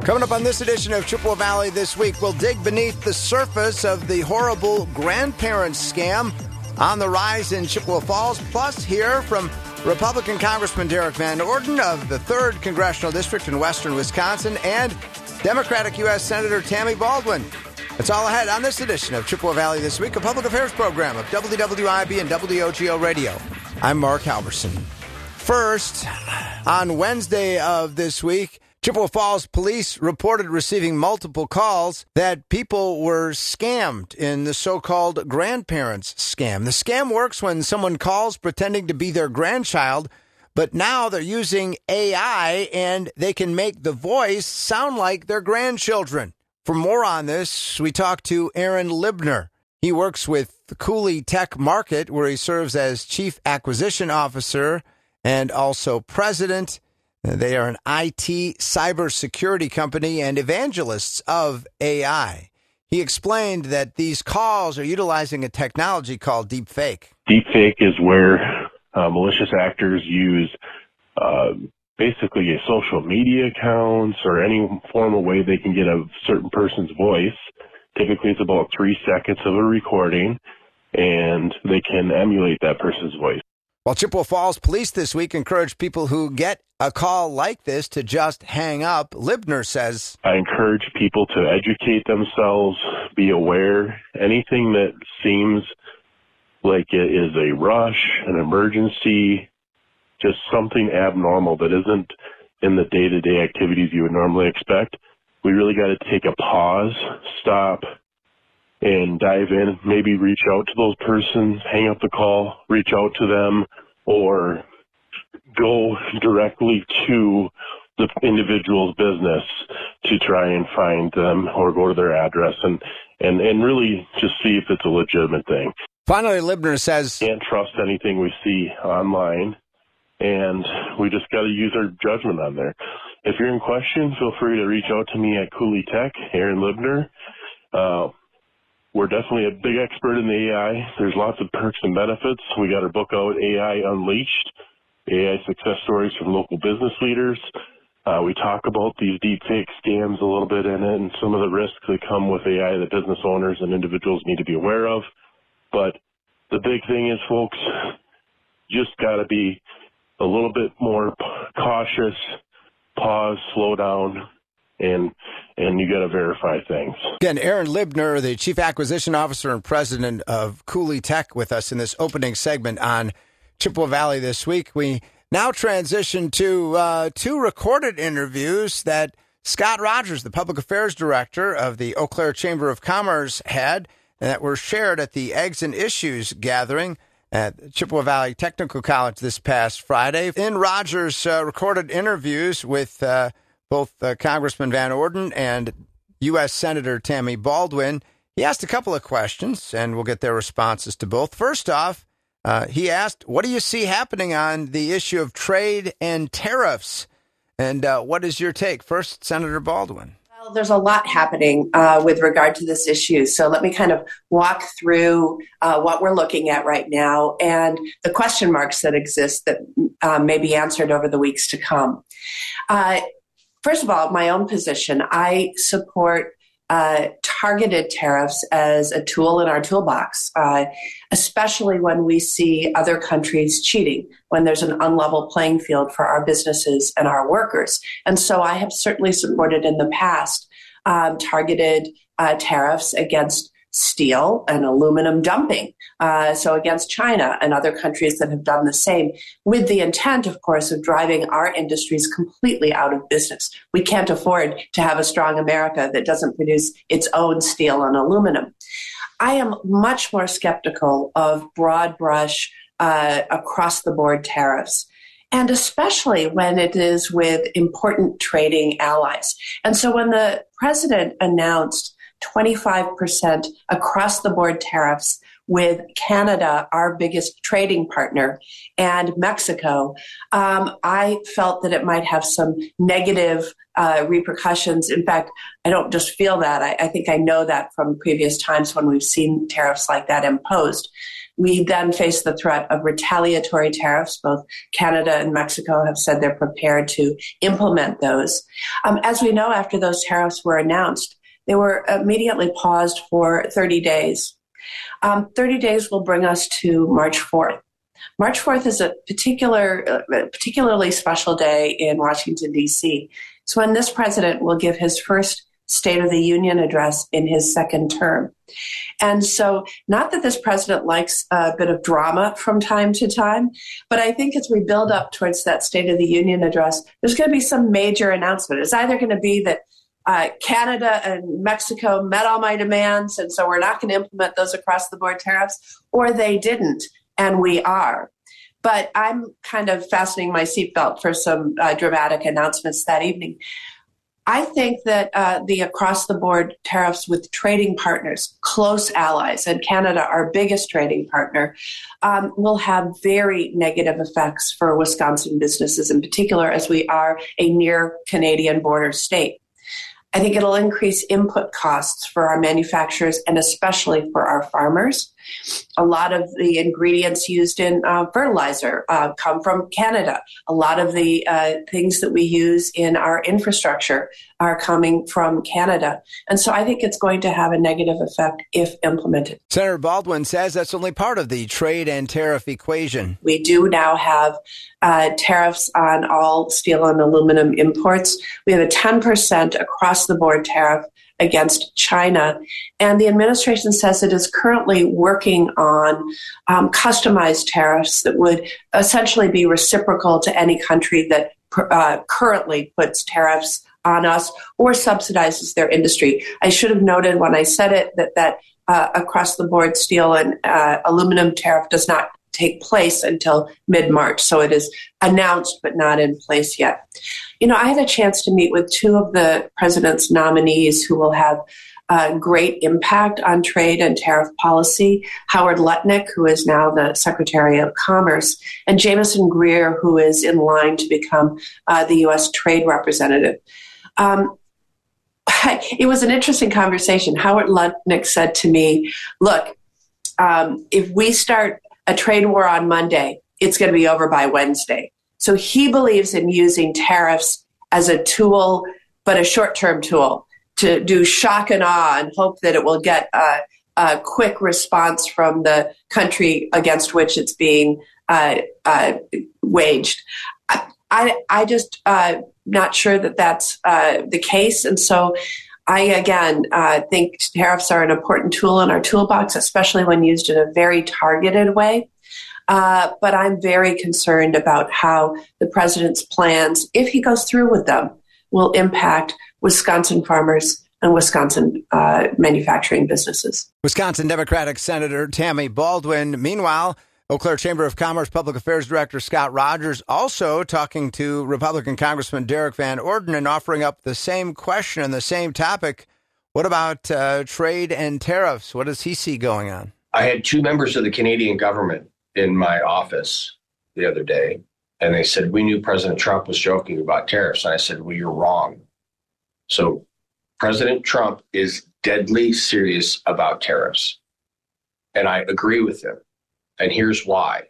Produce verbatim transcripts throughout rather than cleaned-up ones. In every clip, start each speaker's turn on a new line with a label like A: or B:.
A: Coming up on this edition of Chippewa Valley This Week, we'll dig beneath the surface of the horrible grandparents scam on the rise in Chippewa Falls, plus hear from Republican Congressman Derek Van Orden of the third Congressional District in western Wisconsin and Democratic U S Senator Tammy Baldwin. It's all ahead on this edition of Chippewa Valley This Week, a public affairs program of W W I B and W O G O Radio. I'm Mark Halverson. First, on Wednesday of this week, Chippewa Falls police reported receiving multiple calls that people were scammed in the so-called grandparents scam. The scam works when someone calls pretending to be their grandchild, but now they're using A I and they can make the voice sound like their grandchildren. For more on this, we talked to Aaron Libner. He works with the Cooley Tech Market, where he serves as Chief Acquisition Officer and also President. They are an I T cybersecurity company and evangelists of A I. He explained that these calls are utilizing a technology called deepfake.
B: Deepfake is where uh, malicious actors use uh, basically a social media accounts or any form of way they can get a certain person's voice. Typically, it's about three seconds of a recording, and they can emulate that person's voice.
A: While Chippewa Falls police this week encourage people who get a call like this to just hang up, Libner says,
B: I encourage people to educate themselves, be aware. Anything that seems like it is a rush, an emergency, just something abnormal that isn't in the day-to-day activities you would normally expect, we really got to take a pause, stop, and dive in, maybe reach out to those persons, hang up the call, reach out to them, or go directly to the individual's business to try and find them or go to their address and, and, and really just see if it's a legitimate thing.
A: Finally, Libner says,
B: can't trust anything we see online, and we just got to use our judgment on there. If you're in question, feel free to reach out to me at Cooley Tech, Aaron Libner. Uh, We're definitely a big expert in the A I. There's lots of perks and benefits. We got our book out, A I Unleashed, A I Success Stories from Local Business Leaders. Uh, we talk about these deepfake scams a little bit in it and some of the risks that come with A I that business owners and individuals need to be aware of. But the big thing is, folks, just got to be a little bit more cautious, pause, slow down, and and you got to verify things.
A: Again, Aaron Libner, the Chief Acquisition Officer and President of Cooley Tech, with us in this opening segment on Chippewa Valley This Week. We now transition to uh, two recorded interviews that Scott Rogers, the Public Affairs Director of the Eau Claire Chamber of Commerce, had, and that were shared at the Eggs and Issues gathering at Chippewa Valley Technical College this past Friday. In Rogers' uh, recorded interviews with uh, both uh, Congressman Van Orden and U S Senator Tammy Baldwin, he asked a couple of questions, and we'll get their responses to both. First off, uh, he asked, what do you see happening on the issue of trade and tariffs? And uh, what is your take? First, Senator Baldwin.
C: Well, there's a lot happening uh, with regard to this issue. So let me kind of walk through uh, what we're looking at right now and the question marks that exist that uh, may be answered over the weeks to come. Uh, first of all, my own position, I support uh, targeted tariffs as a tool in our toolbox, uh, especially when we see other countries cheating, when there's an unlevel playing field for our businesses and our workers. And so I have certainly supported in the past um, targeted uh, tariffs against steel and aluminum dumping, uh, so against China and other countries that have done the same, with the intent, of course, of driving our industries completely out of business. We can't afford to have a strong America that doesn't produce its own steel and aluminum. I am much more skeptical of broad brush, uh, across-the-board tariffs, and especially when it is with important trading allies. And so when the president announced twenty-five percent across-the-board tariffs with Canada, our biggest trading partner, and Mexico, um, I felt that it might have some negative uh, repercussions. In fact, I don't just feel that. I, I think I know that from previous times when we've seen tariffs like that imposed. we then face the threat of retaliatory tariffs. Both Canada and Mexico have said they're prepared to implement those. Um, as we know, after those tariffs were announced, they were immediately paused for thirty days. Um, thirty days will bring us to March fourth. March fourth is a particular, uh, particularly special day in Washington, D C. It's when this president will give his first State of the Union address in his second term. And so, not that this president likes a bit of drama from time to time, but I think as we build up towards that State of the Union address, there's going to be some major announcement. It's either going to be that uh, Canada and Mexico met all my demands, and so we're not going to implement those across the board tariffs, or they didn't, and we are. But I'm kind of fastening my seatbelt for some uh, dramatic announcements that evening. I think that uh, the across-the-board tariffs with trading partners, close allies, and Canada, our biggest trading partner, um, will have very negative effects for Wisconsin businesses in particular, as we are a near Canadian border state. I think it'll increase input costs for our manufacturers and especially for our farmers. A lot of the ingredients used in uh, fertilizer uh, come from Canada. A lot of the uh, things that we use in our infrastructure are coming from Canada. And so I think it's going to have a negative effect if implemented.
A: Senator Baldwin says that's only part of the trade and tariff equation.
C: We do now have uh, tariffs on all steel and aluminum imports. We have a ten percent across-the-board tariff against China. And the administration says it is currently working on um, customized tariffs that would essentially be reciprocal to any country that uh, currently puts tariffs on us or subsidizes their industry. I should have noted when I said it that that uh, across-the-board steel and uh, aluminum tariff does not take place until mid-March. So it is announced but not in place yet. You know, I had a chance to meet with two of the president's nominees who will have a great impact on trade and tariff policy, Howard Lutnick, who is now the Secretary of Commerce, and Jameson Greer, who is in line to become uh, the U S Trade Representative. Um, it was an interesting conversation. Howard Lutnick said to me, look, um, if we start a trade war on Monday, it's going to be over by Wednesday. So he believes in using tariffs as a tool, but a short-term tool, to do shock and awe and hope that it will get a, a quick response from the country against which it's being uh, uh, waged. I, I just uh, not sure that that's uh, the case. And so I, again, uh, think tariffs are an important tool in our toolbox, especially when used in a very targeted way. Uh, but I'm very concerned about how the president's plans, if he goes through with them, will impact Wisconsin farmers and Wisconsin uh, manufacturing businesses.
A: Wisconsin Democratic Senator Tammy Baldwin. Meanwhile, Eau Claire Chamber of Commerce Public Affairs Director Scott Rogers also talking to Republican Congressman Derek Van Orden and offering up the same question and the same topic. What about uh, trade and tariffs? What does he see going on?
D: I had two members of the Canadian government in my office the other day, and they said, we knew President Trump was joking about tariffs. And I said, well, you're wrong. So President Trump is deadly serious about tariffs. And I agree with him. And here's why.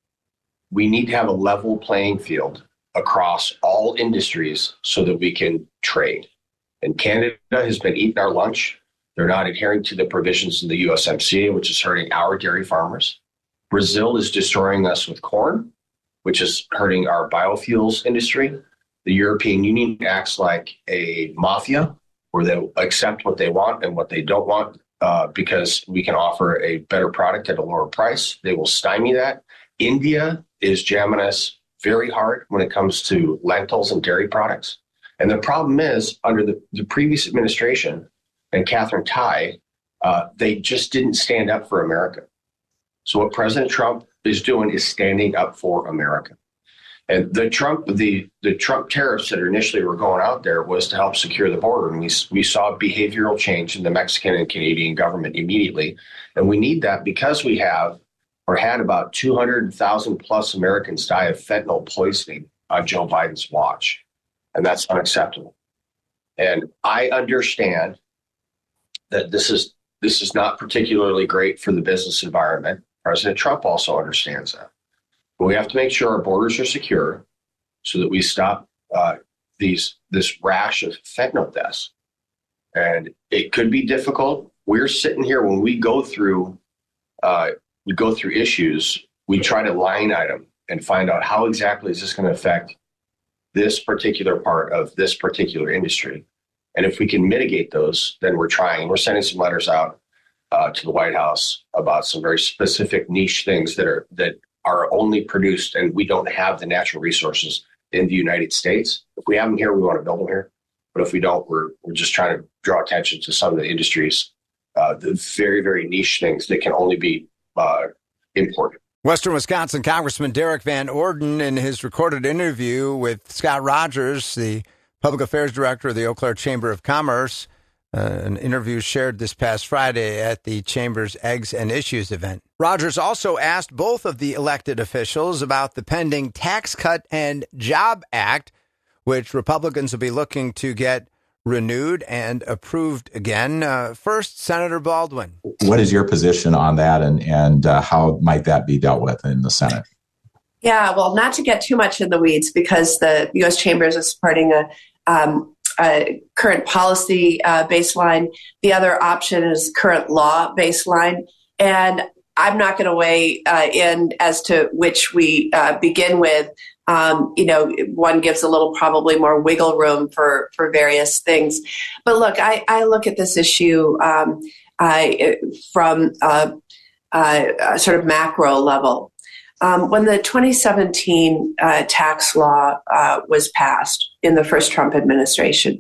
D: We need to have a level playing field across all industries so that we can trade. And Canada has been eating our lunch. They're not adhering to the provisions in the U S M C A, which is hurting our dairy farmers. Brazil is destroying us with corn, which is hurting our biofuels industry. The European Union acts like a mafia, where they accept what they want and what they don't want uh, because we can offer a better product at a lower price. They will stymie that. India is jamming us very hard when it comes to lentils and dairy products. And the problem is, under the, the previous administration and Catherine Tai, uh, they just didn't stand up for America. So what President Trump is doing is standing up for America. And the Trump, the, the Trump tariffs that initially were going out there was to help secure the border. And we, we saw behavioral change in the Mexican and Canadian government immediately. And we need that because we have or had about two hundred thousand plus Americans die of fentanyl poisoning on Joe Biden's watch. And that's unacceptable. And I understand that this is this is not particularly great for the business environment. President Trump also understands that. But we have to make sure our borders are secure so that we stop uh, these this rash of fentanyl deaths. And it could be difficult. We're sitting here when we go through uh, we go through issues, we try to line item and find out how exactly is this going to affect this particular part of this particular industry. And if we can mitigate those, then we're trying. We're sending some letters out uh, to the White House about some very specific niche things that are that are only produced, and we don't have the natural resources in the United States. If we have them here, we want to build them here. But if we don't, we're we're just trying to draw attention to some of the industries, uh, the very, very niche things that can only be uh, imported.
A: Western Wisconsin Congressman Derek Van Orden, in his recorded interview with Scott Rogers, the Public Affairs Director of the Eau Claire Chamber of Commerce, uh, an interview shared this past Friday at the Chamber's Eggs and Issues event. Rogers also asked both of the elected officials about the pending Tax Cut and Job Act, which Republicans will be looking to get renewed and approved again. Uh, first, Senator Baldwin.
E: What is your position on that, and, and uh, how might that be dealt with in the Senate?
C: Yeah, well, not to get too much in the weeds, because the U S Chambers is supporting a, um, a current policy uh, baseline. The other option is current law baseline. And I'm not going to weigh uh, in as to which we uh, begin with. Um, you know, one gives a little probably more wiggle room for, for various things. But look, I, I look at this issue um, I, from uh, uh, a sort of macro level. Um, when the twenty seventeen uh, tax law uh, was passed in the first Trump administration,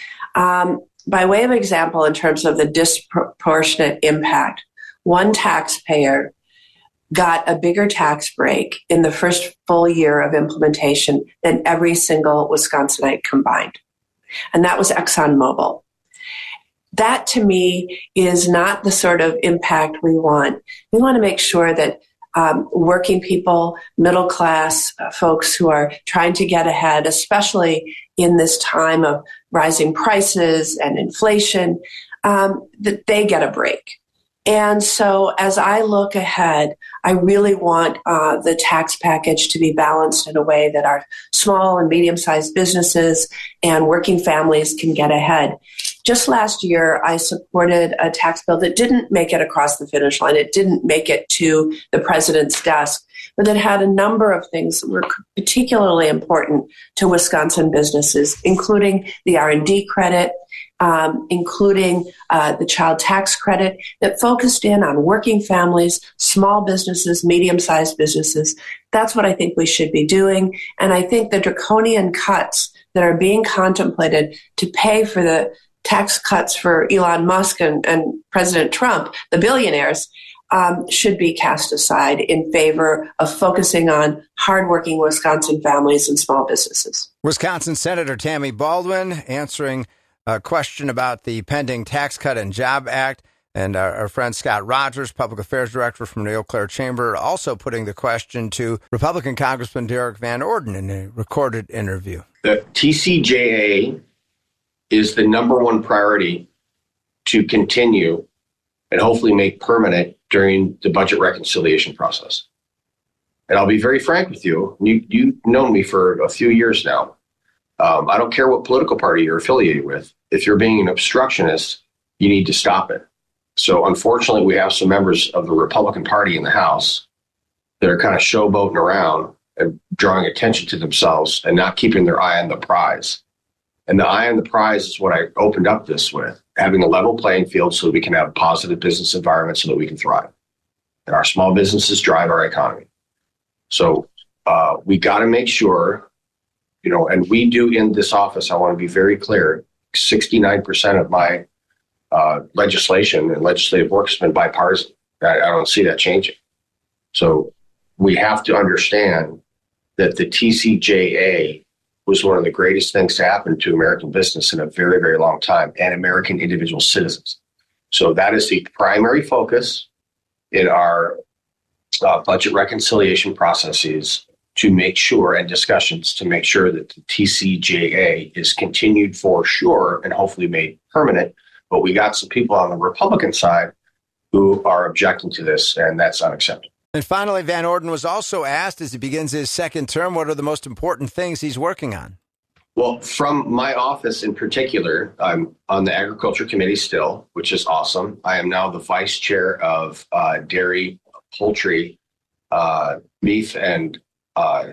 C: um, by way of example, in terms of the disproportionate impact, one taxpayer got a bigger tax break in the first full year of implementation than every single Wisconsinite combined. And that was ExxonMobil. That, to me, is not the sort of impact we want. We want to make sure that um, working people, middle class uh, folks who are trying to get ahead, especially in this time of rising prices and inflation, um, that they get a break. And so as I look ahead, I really want uh, the tax package to be balanced in a way that our small and medium-sized businesses and working families can get ahead. Just last year, I supported a tax bill that didn't make it across the finish line. It didn't make it to the president's desk, but it had a number of things that were particularly important to Wisconsin businesses, including the R and D credit, Um, including uh, the child tax credit, that focused in on working families, small businesses, medium-sized businesses. That's what I think we should be doing. And I think the draconian cuts that are being contemplated to pay for the tax cuts for Elon Musk and, and President Trump, the billionaires, um, should be cast aside in favor of focusing on hardworking Wisconsin families and small businesses.
A: Wisconsin Senator Tammy Baldwin answering a question about the pending Tax Cut and Job Act, and our, our friend Scott Rogers, Public Affairs Director from the Eau Claire Chamber, also putting the question to Republican Congressman Derek Van Orden in a recorded interview.
D: The T C J A is the number one priority to continue and hopefully make permanent during the budget reconciliation process. And I'll be very frank with you. You, you've known me for a few years now. Um, I don't care what political party you're affiliated with. If you're being an obstructionist, you need to stop it. So unfortunately, we have some members of the Republican Party in the House that are kind of showboating around and drawing attention to themselves and not keeping their eye on the prize. And the eye on the prize is what I opened up this with, having a level playing field so that we can have a positive business environment so that we can thrive. And our small businesses drive our economy. So uh, we got to make sure, you know, and we do in this office, I want to be very clear, sixty-nine percent of my uh, legislation and legislative work has been bipartisan. I, I don't see that changing. So we have to understand that the T C J A was one of the greatest things to happen to American business in a very, very long time, and American individual citizens. So that is the primary focus in our uh, budget reconciliation processes, to make sure, and discussions to make sure that the T C J A is continued for sure and hopefully made permanent. But we got some people on the Republican side who are objecting to this, and that's unacceptable.
A: And finally, Van Orden was also asked, as he begins his second term, what are the most important things he's working on?
D: Well, from my office in particular, I'm on the Agriculture Committee still, which is awesome. I am now the vice chair of uh, dairy, poultry, uh, beef, and uh,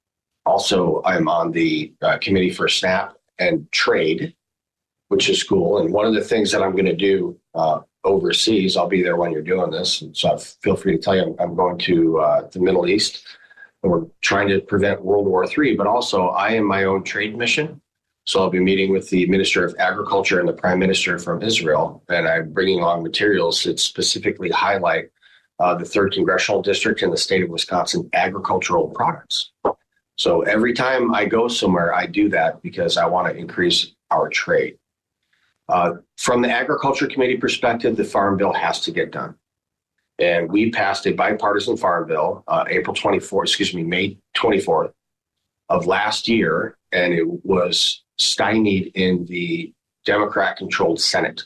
D: also I'm on the uh, committee for SNAP and trade, which is cool. And one of the things that I'm going to do uh, overseas, I'll be there when you're doing this. And so feel free to tell you I'm, I'm going to uh, the Middle East. We're trying to prevent World War Three, but also I am my own trade mission. So I'll be meeting with the Minister of Agriculture and the Prime Minister from Israel, and I'm bringing along materials that specifically highlight uh, the third Congressional District in the state of Wisconsin agricultural products. So every time I go somewhere, I do that because I want to increase our trade. Uh, from the Agriculture Committee perspective, the Farm Bill has to get done. And we passed a bipartisan farm bill, uh, April twenty-fourth, excuse me, May twenty-fourth of last year, and it was stymied in the Democrat-controlled Senate.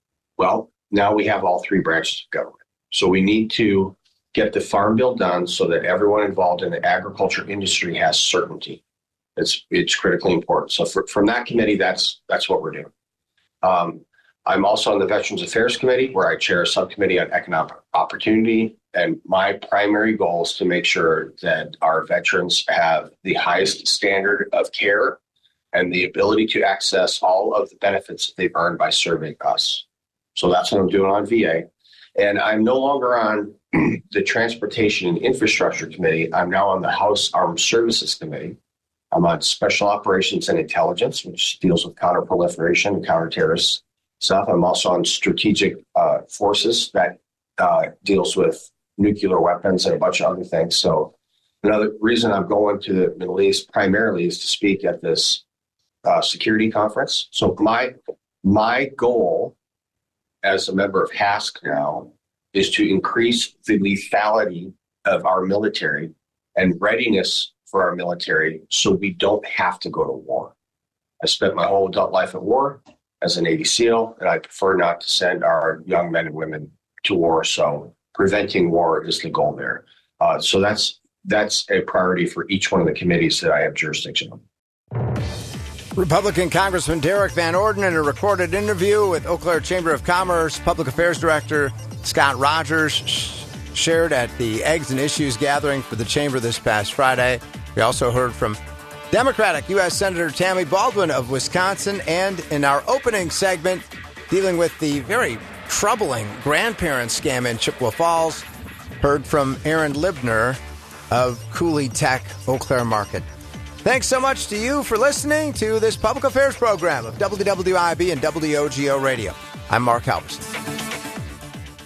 D: Well, now we have all three branches of government. So we need to get the farm bill done so that everyone involved in the agriculture industry has certainty. It's it's critically important. So for, from that committee, that's that's what we're doing. Um, I'm also on the Veterans Affairs Committee, where I chair a subcommittee on economic opportunity. And my primary goal is to make sure that our veterans have the highest standard of care and the ability to access all of the benefits that they've earned by serving us. So that's what I'm doing on V A. And I'm no longer on the Transportation and Infrastructure Committee. I'm now on the House Armed Services Committee. I'm on Special Operations and Intelligence, which deals with counterproliferation and counterterrorist stuff. I'm also on Strategic uh, Forces that uh, deals with nuclear weapons and a bunch of other things. So another reason I'm going to the Middle East primarily is to speak at this uh, security conference. So my my goal as a member of H A S C now is to increase the lethality of our military and readiness for our military so we don't have to go to war. I spent my whole adult life at war as a Navy SEAL, and I prefer not to send our young men and women to war. So preventing war is the goal there. Uh, so that's that's a priority for each one of the committees that I have jurisdiction on.
A: Republican Congressman Derek Van Orden in a recorded interview with Eau Claire Chamber of Commerce Public Affairs Director Scott Rogers sh- shared at the Eggs and Issues gathering for the Chamber this past Friday. We also heard from Democratic U S Senator Tammy Baldwin of Wisconsin, and in our opening segment, dealing with the very troubling grandparent scam in Chippewa Falls, heard from Aaron Libner of Cooley Tech, Eau Claire Market. Thanks so much to you for listening to this public affairs program of W W I B and W O G O Radio. I'm Mark Halverson.